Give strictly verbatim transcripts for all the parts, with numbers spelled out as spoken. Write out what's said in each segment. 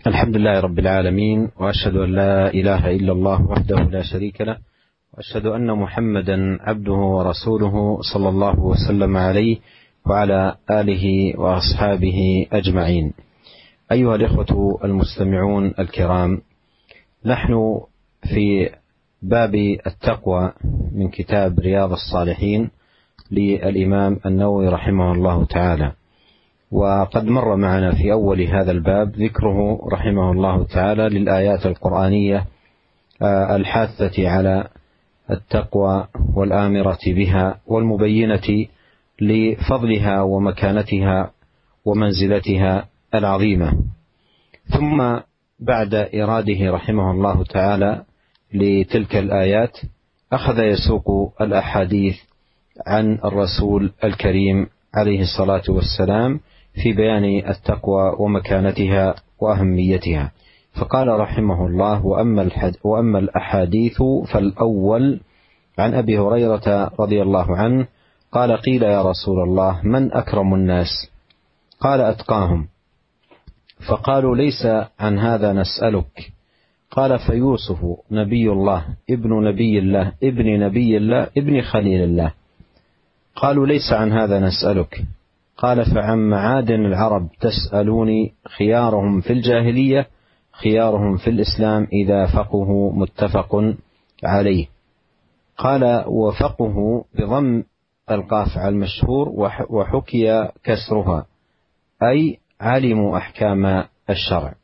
الحمد لله رب العالمين، وأشهد أن لا إله إلا الله وحده لا شريك له، وأشهد أن محمدا عبده ورسوله صلى الله وسلم عليه وعلى آله وأصحابه أجمعين. أيها الإخوة المستمعون الكرام، نحن في باب التقوى من كتاب رياض الصالحين للإمام النووي رحمه الله تعالى، وقد مر معنا في أول هذا الباب ذكره رحمه الله تعالى للآيات القرآنية الحاثة على التقوى والآمرة بها والمبينة لفضلها ومكانتها ومنزلتها العظيمة. ثم بعد إراده رحمه الله تعالى لتلك الآيات أخذ يسوق الأحاديث عن الرسول الكريم عليه الصلاة والسلام في بيان التقوى ومكانتها وأهميتها. فقال رحمه الله: وأما, وأما الأحاديث فالأول عن أبي هريرة رضي الله عنه قال: قيل يا رسول الله من أكرم الناس؟ قال: أتقاهم. فقالوا: ليس عن هذا نسألك. قال: فيوسف نبي الله ابن نبي الله ابن نبي الله ابن خليل الله. قالوا: ليس عن هذا نسألك. قال: فعن معادن العرب تسألوني، خيارهم في الجاهلية خيارهم في الإسلام إذا فقهوا، متفق عليه. قال: وفقه بضم القاف على المشهور، وحكي كسرها، أي علموا أحكام الشرع.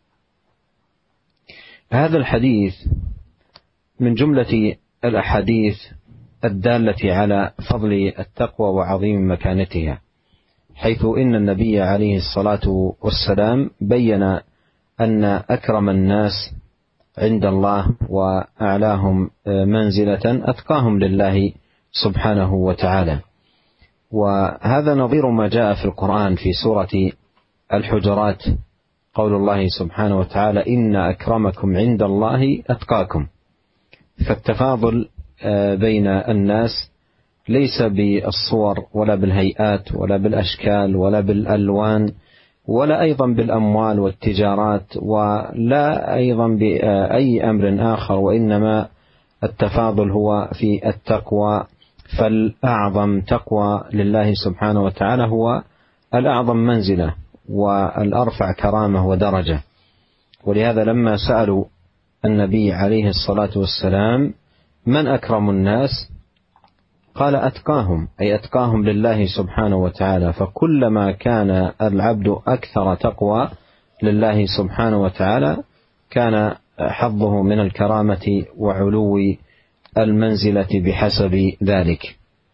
هذا الحديث من جملة الأحاديث الدالة على فضل التقوى وعظيم مكانتها، حيث إن النبي عليه الصلاة والسلام بين أن أكرم الناس عند الله وأعلاهم منزلة أتقاهم لله سبحانه وتعالى. وهذا نظير ما جاء في القرآن في سورة الحجرات، قول الله سبحانه وتعالى: إن أكرمكم عند الله أتقاكم. فالتفاضل بين الناس ليس بالصور ولا بالهيئات ولا بالأشكال ولا بالألوان ولا أيضا بالأموال والتجارات ولا أيضا بأي أمر آخر، وإنما التفاضل هو في التقوى. فالأعظم تقوى لله سبحانه وتعالى هو الأعظم منزلة والأرفع كرامة ودرجة. ولهذا لما سألوا النبي عليه الصلاة والسلام من أكرم الناس؟ قال: أتقاهم، أي أتقاهم لله سبحانه وتعالى. فكلما كان العبد أكثر تقوى لله سبحانه وتعالى كان حظه من الكرامة وعلو المنزلة بحسب ذلك.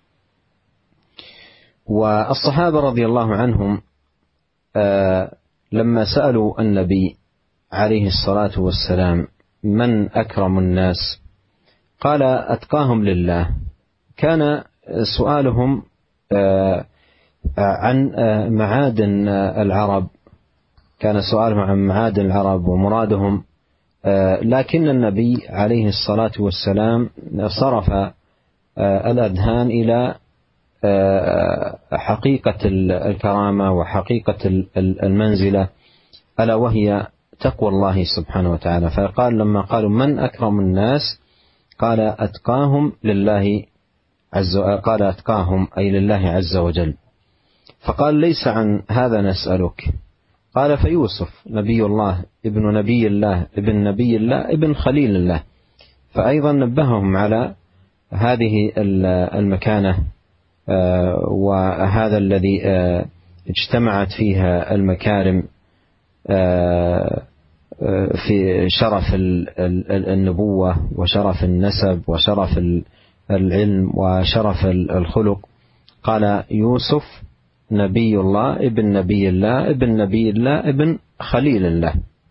والصحابة رضي الله عنهم لما سألوا النبي عليه الصلاة والسلام من أكرم الناس؟ قال: أتقاهم لله. كان سؤالهم عن معادن العرب كان سؤالهم عن معادن العرب ومرادهم، لكن النبي عليه الصلاة والسلام صرف الأذهان إلى حقيقة الكرامة وحقيقة المنزلة، ألا وهي تقوى الله سبحانه وتعالى. فقال لما قالوا من أكرم الناس قال: أتقاهم لله عز وجل. قال: أتقاهم أي لله عز وجل. فقال: ليس عن هذا نسألك. قال: فيوسف نبي الله ابن نبي الله ابن نبي الله ابن خليل الله. فأيضا نبههم على هذه المكانة وهذا الذي اجتمعت فيها المكارم في شرف النبوة وشرف النسب وشرف العلم وشرف الخلق. قال: يوسف نبي الله ابن نبي الله ابن نبي الله ابن خليل الله.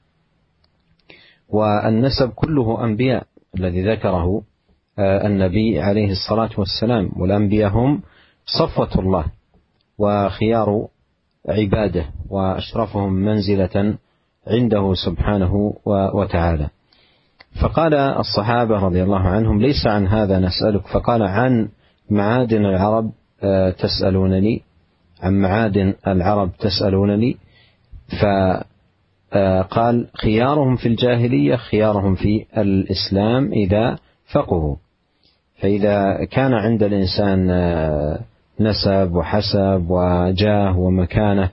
والنسب كله أنبياء الذي ذكره النبي عليه الصلاة والسلام، والأنبياء هم صفوة الله وخيار عباده وأشرفهم منزلة عنده سبحانه وتعالى. فقال الصحابة رضي الله عنهم: ليس عن هذا نسألك. فقال: عن معادن العرب تسألونني عن معادن العرب تسألونني. قال خيارهم في الجاهلية خيارهم في الإسلام إذا فقهوا. فإذا كان عند الإنسان نسب وحسب وجاه ومكانة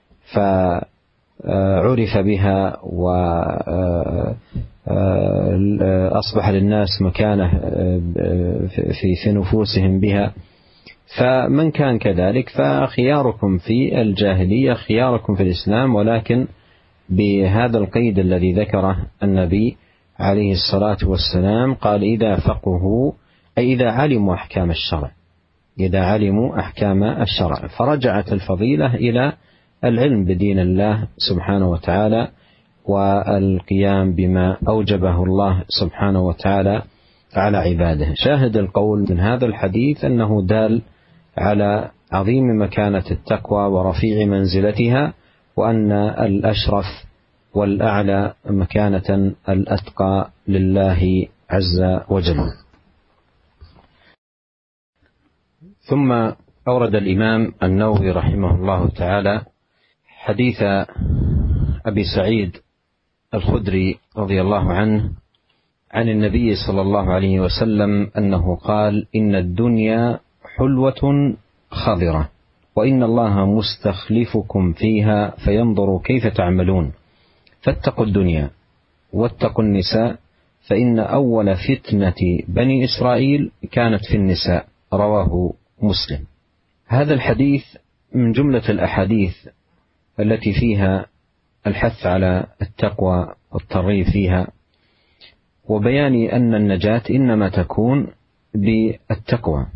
فعرف بها وأصبح للناس مكانة في نفوسهم بها، فمن كان كذلك فخياركم في الجاهلية خياركم في الإسلام، ولكن بهذا القيد الذي ذكره النبي عليه الصلاة والسلام، قال إذا فقهوا أي إذا علموا أحكام الشرع، إذا علموا أحكام الشرع. فرجعت الفضيلة إلى العلم بدين الله سبحانه وتعالى والقيام بما أوجبه الله سبحانه وتعالى على عباده. شاهد القول من هذا الحديث أنه دال على عظيم مكانة التقوى ورفيع منزلتها، وأن الأشرف والأعلى مكانة الأتقى لله عز وجل. ثم أورد الإمام النووي رحمه الله تعالى حديث أبي سعيد الخدري رضي الله عنه عن النبي صلى الله عليه وسلم أنه قال إن الدنيا حلوة خضرة وإن الله مستخلفكم فيها فينظر كيف تعملون، فاتقوا الدنيا واتقوا النساء فإن أول فتنة بني إسرائيل كانت في النساء، رواه مسلم. هذا الحديث من جملة الأحاديث التي فيها الحث على التقوى والترغيب فيها، وبيان أن النجاة إنما تكون بالتقوى.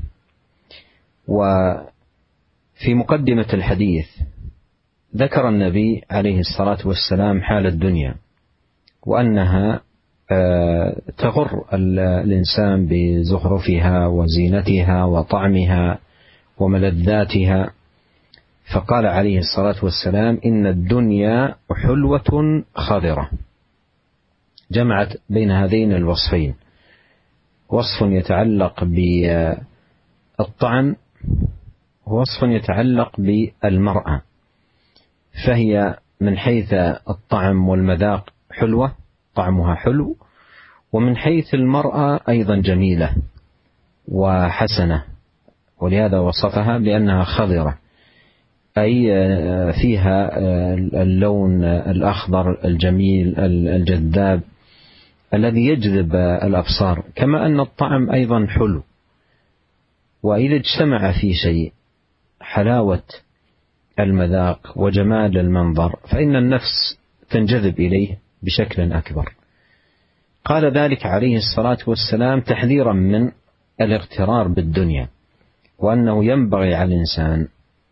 وفي مقدمة الحديث ذكر النبي عليه الصلاة والسلام حال الدنيا، وأنها تغر الإنسان بزخرفها وزينتها وطعمها وملذاتها، فقال عليه الصلاة والسلام إن الدنيا حلوة خضرة، جمعت بين هذين الوصفين، وصف يتعلق بالطعم ووصف يتعلق بالمرأة، فهي من حيث الطعم والمذاق حلوة، طعمها حلو، ومن حيث المرأة أيضا جميلة وحسنة، ولهذا وصفها بأنها خضرة، أي فيها اللون الأخضر الجميل الجذاب الذي يجذب الأبصار، كما أن الطعم أيضا حلو. وإذا اجتمع في شيء حلاوة المذاق وجمال المنظر فإن النفس تنجذب إليه بشكل أكبر. قال ذلك عليه الصلاة والسلام تحذيرا من الاغترار بالدنيا، وأنه ينبغي على الإنسان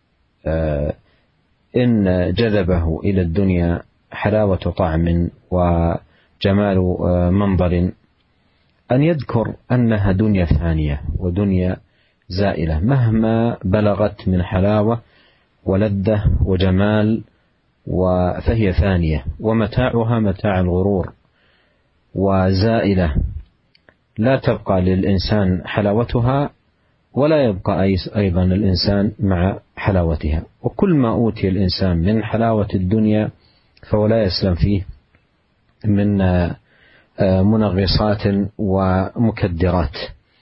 إن جذبه إلى الدنيا حلاوة طعم وجمال منظر أن يذكر أنها دنيا فانية ودنيا زائلة، مهما بلغت من حلاوة ولذة وجمال فهي فانية، ومتاعها متاع الغرور وزائلة، لا تبقى للإنسان حلاوتها ولا يبقى أيضا الإنسان مع حلاوتها. وكل ما أوتي الإنسان من حلاوة الدنيا فهو لا يسلم فيه من منغصات ومكدرات.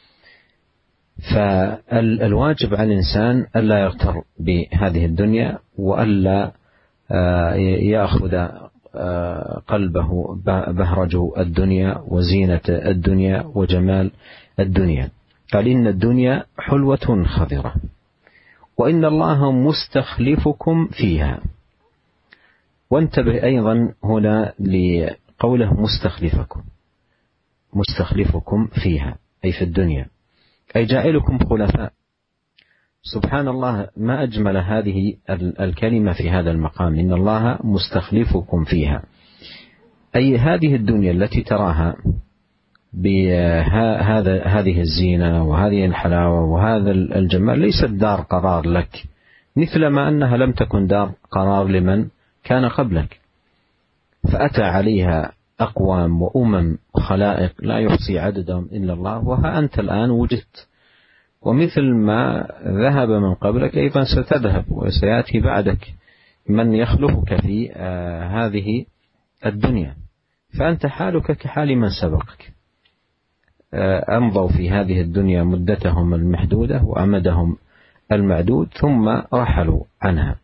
فالواجب على الإنسان ألا يغتر بهذه الدنيا، وألا يأخذ قلبه بهرج الدنيا وزينة الدنيا وجمال الدنيا. قال إن الدنيا حلوة خضرة وإن الله مستخلفكم فيها. وانتبه أيضا هنا لقوله مستخلفكم، مستخلفكم فيها أي في الدنيا، أي جاعلكم خلفاء. سبحان الله، ما أجمل هذه الكلمة في هذا المقام، إن الله مستخلفكم فيها، أي هذه الدنيا التي تراها بهذا هذه الزينة وهذه الحلاوة وهذا الجمال ليست دار قرار لك، مثلما أنها لم تكن دار قرار لمن كان قبلك، فأتى عليها أقوام وأمم وخلائق لا يحصي عددهم إلا الله، وها أنت الآن وجدت، ومثل ما ذهب من قبلك أيضا ستذهب وسيأتي بعدك من يخلفك في هذه الدنيا، فأنت حالك كحال من سبقك، أمضوا في هذه الدنيا مدتهم المحدودة وأمدهم المعدود ثم رحلوا عنها،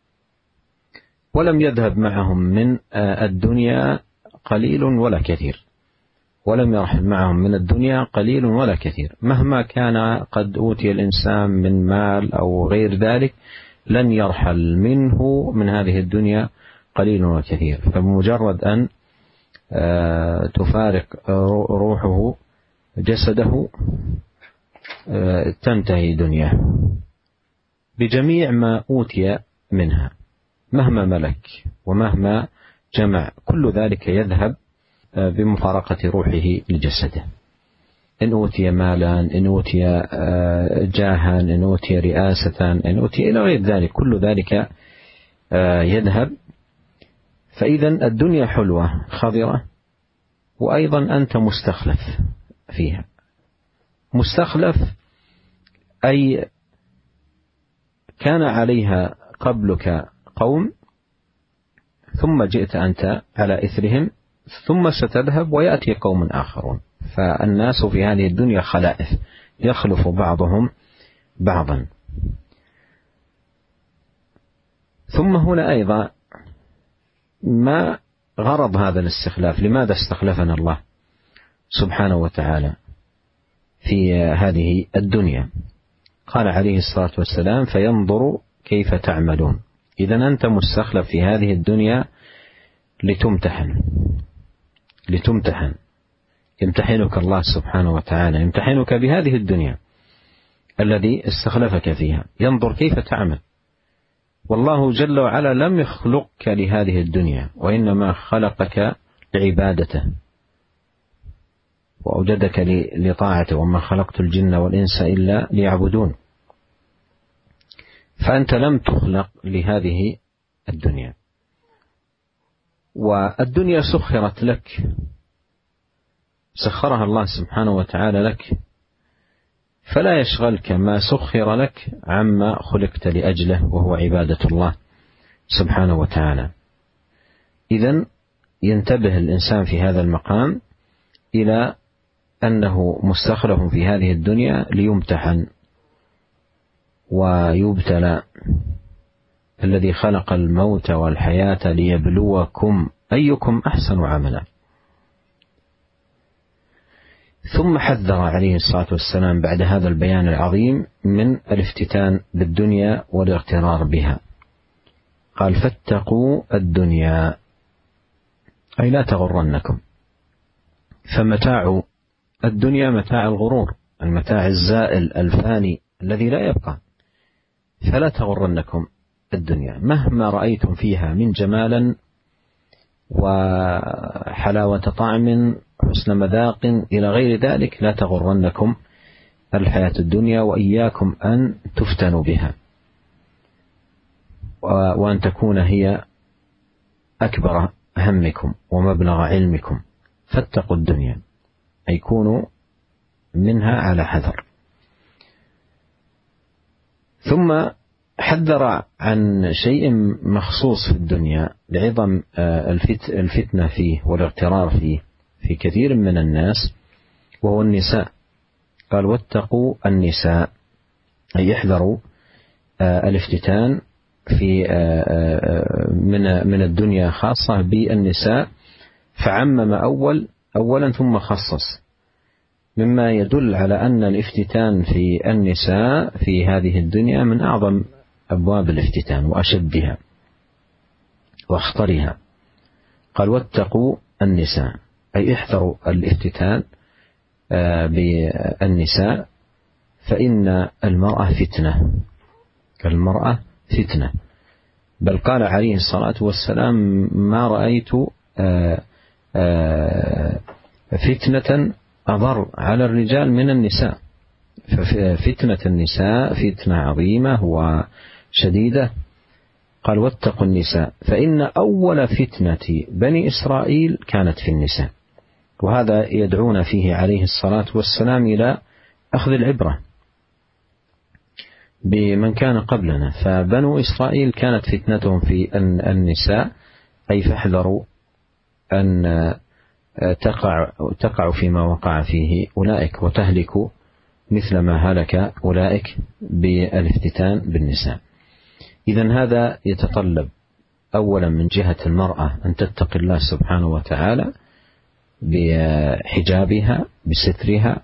ولم يذهب معهم من الدنيا قليل ولا كثير، ولم يرحل معهم من الدنيا قليل ولا كثير، مهما كان قد أوتي الإنسان من مال أو غير ذلك لن يرحل منه من هذه الدنيا قليل ولا كثير. فبمجرد أن تفارق روحه جسده تنتهي دنياه بجميع ما أوتي منها، مهما ملك ومهما جمع كل ذلك يذهب بمفارقة روحه لجسده. إن أوتي مالا، إن أوتي جاها، إن أوتي رئاسة، إن أوتي إلى غير ذلك، كل ذلك يذهب. فإذا الدنيا حلوة خضرة، وأيضا أنت مستخلف فيها. مستخلف أي كان عليها قبلك قوم ثم جئت أنت على إثرهم، ثم ستذهب ويأتي قوم آخرون. فالناس في هذه الدنيا خلائف يخلف بعضهم بعضا. ثم هنا أيضا ما غرض هذا الاستخلاف؟ لماذا استخلفنا الله سبحانه وتعالى في هذه الدنيا؟ قال عليه الصلاة والسلام: فينظر كيف تعملون. إذا أنت مستخلف في هذه الدنيا لتمتحن لتمتحن يمتحنك الله سبحانه وتعالى، يمتحنك بهذه الدنيا الذي استخلفك فيها، ينظر كيف تعمل. والله جل وعلا لم يخلقك لهذه الدنيا، وإنما خلقك لعبادته وأوجدك لطاعته، وما خلقت الجن والإنس إلا ليعبدون. فأنت لم تخلق لهذه الدنيا، والدنيا سخرت لك، سخرها الله سبحانه وتعالى لك، فلا يشغلك ما سخر لك عما خلقت لأجله، وهو عبادة الله سبحانه وتعالى. إذن ينتبه الإنسان في هذا المقام إلى أنه مستخلف في هذه الدنيا ليمتحن ويبتلى. الذي خلق الموت والحياة ليبلوكم أيكم أحسن عملا. ثم حذر عليه الصلاة والسلام بعد هذا البيان العظيم من الافتتان بالدنيا والاغترار بها. قال: فاتقوا الدنيا، أي لا تغرنكم. فمتاع الدنيا متاع الغرور، المتاع الزائل الفاني الذي لا يبقى، فلا تغرنكم الدنيا مهما رأيتم فيها من جمالا وحلاوة طعم حسن مذاق إلى غير ذلك، لا تغرنكم الحياة الدنيا، وإياكم أن تفتنوا بها، وأن تكون هي أكبر همكم ومبلغ علمكم. فاتقوا الدنيا، أي كونوا منها على حذر. ثم حذر عن شيء مخصوص في الدنيا لعظم الفتنة فيه والاغترار فيه في كثير من الناس، وهو النساء. قال: واتقوا النساء، أي احذروا الافتتان في من من الدنيا خاصة بالنساء، فعمم أول أولا ثم خصص، مما يدل على أن الافتتان في النساء في هذه الدنيا من أعظم أبواب الافتتان وأشدها وأخطرها. قال: واتقوا النساء، أي احذروا الافتتان بالنساء، فإن المرأة فتنة، المرأة فتنة. بل قال عليه الصلاة والسلام: ما رأيت فتنة أضر على الرجال من النساء. ففتنة النساء فتنة عظيمة وشديدة. قال: واتقوا النساء، فإن أول فتنة بني إسرائيل كانت في النساء. وهذا يدعون فيه عليه الصلاة والسلام إلى أخذ العبرة بمن كان قبلنا. فبنو إسرائيل كانت فتنتهم في النساء، أي فاحذروا أن تقع تقع فيما وقع فيه أولئك وتهلك مثل ما هلك أولئك بالافتتان بالنساء. إذن هذا يتطلب أولا من جهة المرأة أن تتقي الله سبحانه وتعالى بحجابها بسترها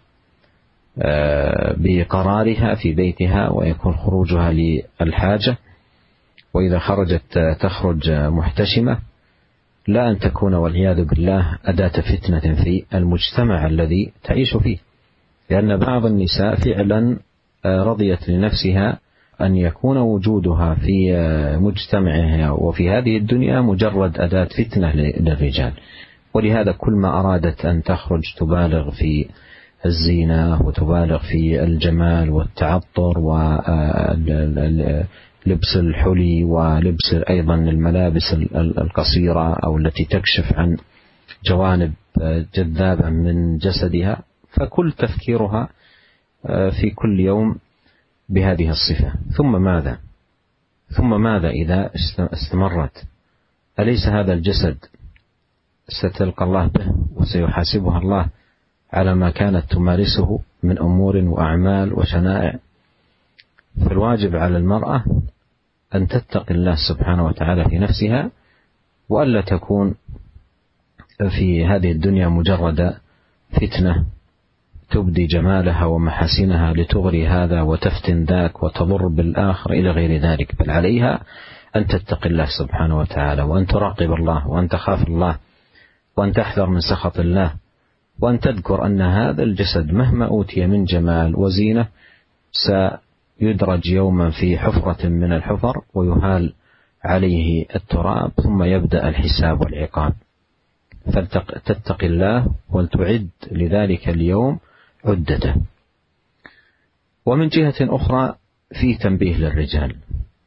بقرارها في بيتها، ويكون خروجها للحاجة، وإذا خرجت تخرج محتشمة، لا أن تكون والعياذ بالله أداة فتنة في المجتمع الذي تعيش فيه، لأن بعض النساء فعلا رضيت لنفسها أن يكون وجودها في مجتمعها وفي هذه الدنيا مجرد أداة فتنة للرجال، ولهذا كل ما أرادت أن تخرج تبالغ في الزينة وتبالغ في الجمال والتعطر ولبس الحلي ولبس أيضا الملابس القصيرة أو التي تكشف عن جوانب جذابة من جسدها، فكل تفكيرها في كل يوم بهذه الصفة. ثم ماذا ثم ماذا إذا استمرت؟ أليس هذا الجسد ستلقى الله به وسيحاسبها الله على ما كانت تمارسه من أمور وأعمال وشنائع؟ فالواجب على المرأة أن تتقي الله سبحانه وتعالى في نفسها، وألا تكون في هذه الدنيا مجرد فتنة تبدي جمالها ومحاسنها لتغري هذا وتفتن ذاك وتضر بالآخر إلى غير ذلك، بل عليها أن تتقي الله سبحانه وتعالى، وأن تراقب الله، وأن تخاف الله، وأن تحذر من سخط الله، وأن تذكر أن هذا الجسد مهما أوتي من جمال وزينة سيدرج يوما في حفرة من الحفر ويهال عليه التراب، ثم يبدأ الحساب والعقاب. فلتتقي الله ولتعد لذلك اليوم عدته. ومن جهة أخرى في تنبيه للرجال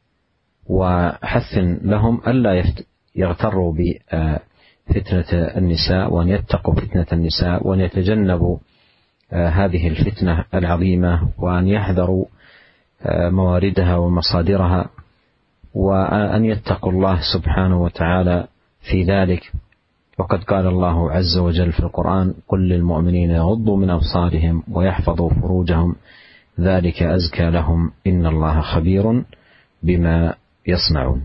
وحث لهم ألا يغتروا بفتنة النساء، وأن يتقوا فتنة النساء، وأن يتجنبوا هذه الفتنة العظيمة، وأن يحذروا مواردها ومصادرها، وأن يتقوا الله سبحانه وتعالى في ذلك. وقد قال الله عز وجل في القرآن: قل للمؤمنين يغضوا من أبصارهم ويحفظوا فروجهم ذلك أزكى لهم إن الله خبير بما يصنعون.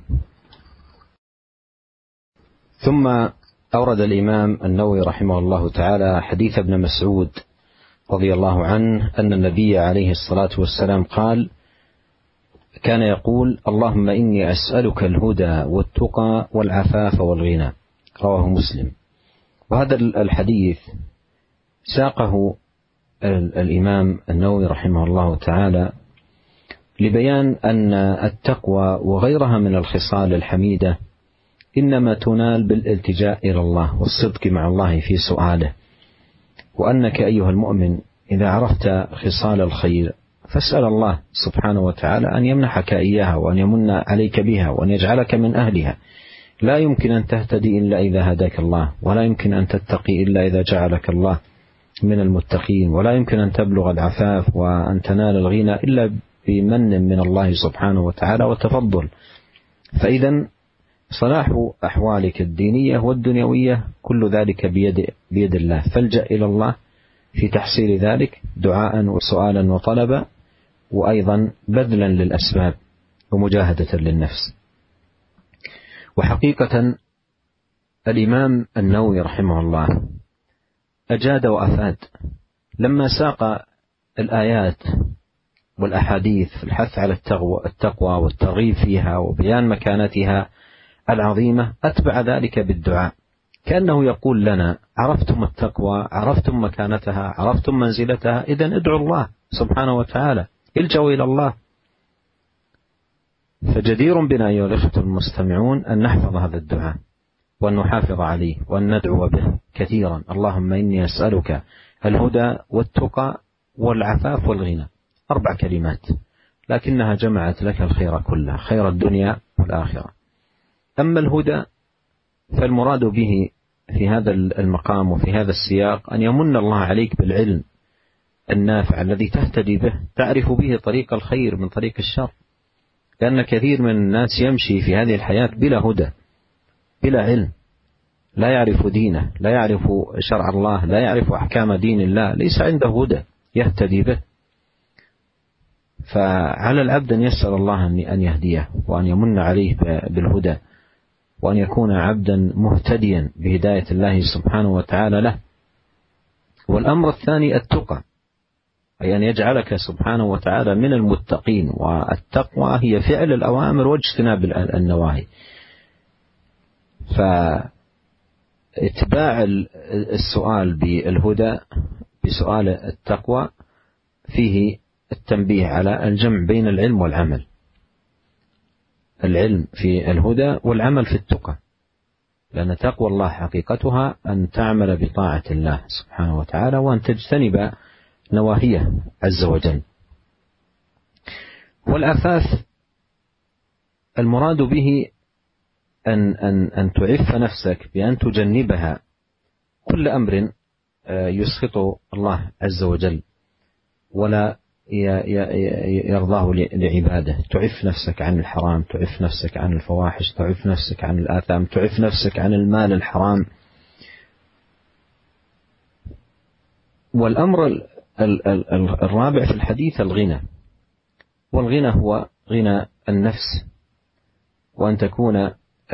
ثم أورد الإمام النووي رحمه الله تعالى حديث ابن مسعود رضي الله عنه أن النبي عليه الصلاة والسلام قال: كان يقول: اللهم إني أسألك الهدى والتقى والعفاف والغنى. رواه مسلم. وهذا الحديث ساقه الإمام النووي رحمه الله تعالى لبيان أن التقوى وغيرها من الخصال الحميدة إنما تنال بالالتجاء إلى الله والصدق مع الله في سؤاله، وأنك أيها المؤمن إذا عرفت خصال الخير فاسأل الله سبحانه وتعالى أن يمنحك إياها، وأن يمن عليك بها، وأن يجعلك من أهلها. لا يمكن أن تهتدي إلا إذا هداك الله، ولا يمكن أن تتقي إلا إذا جعلك الله من المتقين، ولا يمكن أن تبلغ العفاف وأن تنال الغنى إلا بمن من الله سبحانه وتعالى وتفضل. فإذا صلاح أحوالك الدينية والدنيوية كل ذلك بيد, بيد الله، فالجأ إلى الله في تحصيل ذلك دعاء وسؤالا وطلبا، وأيضا بذلا للأسباب ومجاهدة للنفس. وحقيقة الإمام النووي رحمه الله أجاد وأفاد لما ساق الآيات والأحاديث في الحث على التقوى والترغيب فيها وبيان مكانتها العظيمة، أتبع ذلك بالدعاء، كأنه يقول لنا: عرفتم التقوى، عرفتم مكانتها، عرفتم منزلتها، إذن ادعوا الله سبحانه وتعالى، الجوا إلى الله. فجدير بنا أيها الأخوة المستمعون أن نحفظ هذا الدعاء، وأن نحافظ عليه، وأن ندعو به كثيرا: اللهم إني أسألك الهدى والتقى والعفاف والغنى. أربع كلمات لكنها جمعت لك الخير كله، خير الدنيا والآخرة. أما الهدى فالمراد به في هذا المقام وفي هذا السياق أن يمن الله عليك بالعلم النافع الذي تهتدي به، تعرف به طريق الخير من طريق الشر، لأن كثير من الناس يمشي في هذه الحياة بلا هدى بلا علم، لا يعرف دينه، لا يعرف شرع الله، لا يعرف أحكام دين الله، ليس عنده هدى يهتدي به. فعلى العبد أن يسأل الله أن يهديه وأن يمن عليه بالهدى، وأن يكون عبدا مهتديا بهداية الله سبحانه وتعالى له. والأمر الثاني التقى، أي أن يجعلك سبحانه وتعالى من المتقين، والتقوى هي فعل الأوامر واجتناب النواهي. فاتباع السؤال بالهدى بسؤال التقوى فيه التنبيه على الجمع بين العلم والعمل، العلم في الهدى والعمل في التقى، لأن تقوى الله حقيقتها أن تعمل بطاعة الله سبحانه وتعالى وأن تجتنب نواهيه عز وجل. والعفاف المراد به أن, أن, أن تعف نفسك بأن تجنبها كل أمر يسخط الله عز وجل ولا يرضاه لعباده. تعف نفسك عن الحرام، تعف نفسك عن الفواحش، تعف نفسك عن الآثام، تعف نفسك عن المال الحرام. والأمر الرابع في الحديث الغنى، والغنى هو غنى النفس، وأن تكون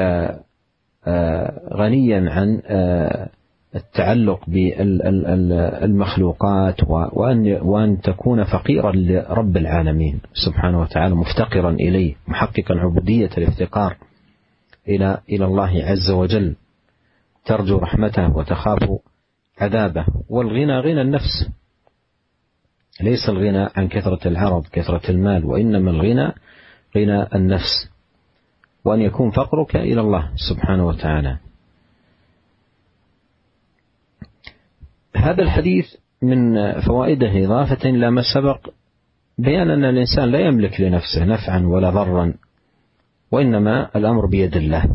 غنيا عن التعلق بالمخلوقات، وأن تكون فقيرا لرب العالمين سبحانه وتعالى، مفتقرا إليه، محققا عبودية الافتقار إلى إلى الله عز وجل، ترجو رحمته وتخاف عذابه. والغنى غنى النفس، ليس الغنى عن كثرة العرض كثرة المال، وإنما الغنى غنى النفس، وأن يكون فقرك إلى الله سبحانه وتعالى. هذا الحديث من فوائده إضافة إلى ما سبق بيان أن الإنسان لا يملك لنفسه نفعا ولا ضرا، وإنما الأمر بيد الله،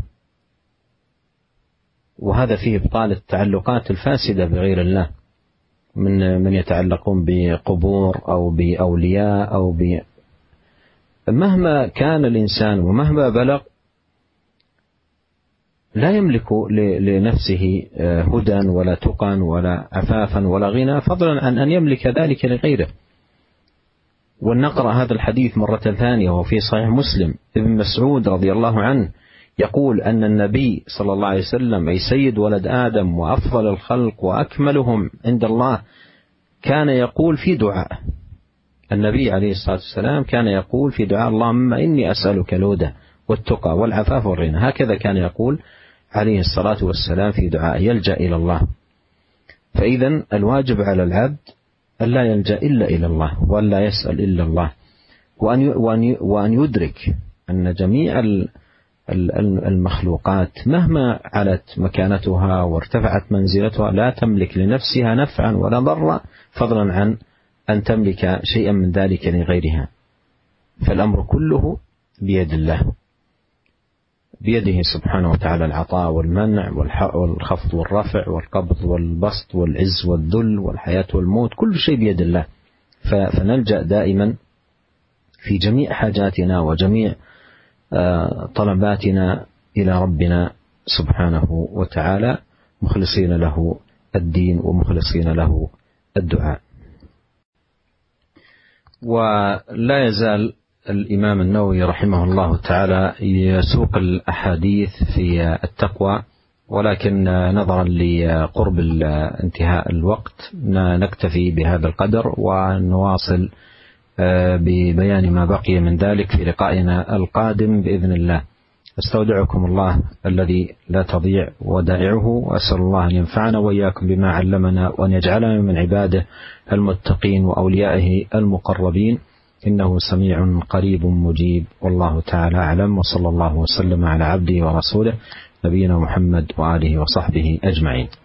وهذا فيه إبطال التعلقات الفاسدة بغير الله، من من يتعلقون بقبور أو بأولياء أو ب مهما كان الإنسان ومهما بلغ لا يملك لنفسه هدى ولا تقى ولا عفافا ولا غنى، فضلا عن أن يملك ذلك لغيره. ولنقرأ هذا الحديث مرة ثانية، وفي صحيح مسلم ابن مسعود رضي الله عنه يقول أن النبي صلى الله عليه وسلم أي سيد ولد آدم وأفضل الخلق وأكملهم عند الله كان يقول في دعاء، النبي عليه الصلاة والسلام كان يقول في دعاء: اللهم إني أسألك الهدى والتقى والعفاف والغنى. هكذا كان يقول عليه الصلاة والسلام في دعاء، يلجأ إلى الله. فإذا الواجب على العبد أن لا يلجأ إلا إلى الله، وأن لا يسأل إلا الله، وأن يدرك أن جميع المخلوقات مهما علت مكانتها وارتفعت منزلتها لا تملك لنفسها نفعا ولا ضرا، فضلا عن أن تملك شيئا من ذلك لغيرها. فالأمر كله بيد الله، بيده سبحانه وتعالى العطاء والمنع والخفض والرفع والقبض والبسط والعز والذل والحياة والموت، كل شيء بيد الله. فنلجأ دائما في جميع حاجاتنا وجميع طلباتنا إلى ربنا سبحانه وتعالى، مخلصين له الدين ومخلصين له الدعاء. ولا يزال الإمام النووي رحمه الله تعالى يسوق الأحاديث في التقوى، ولكن نظرا لقرب انتهاء الوقت نكتفي بهذا القدر، ونواصل ببيان ما بقي من ذلك في لقائنا القادم بإذن الله. استودعكم الله الذي لا تضيع ودائعه، وأسأل الله أن ينفعنا وإياكم بما علمنا، وأن يجعلنا من عباده المتقين وأوليائه المقربين، إنه سميع قريب مجيب. والله تعالى أعلم، وصلى الله وسلم على عبده ورسوله نبينا محمد وآله وصحبه أجمعين.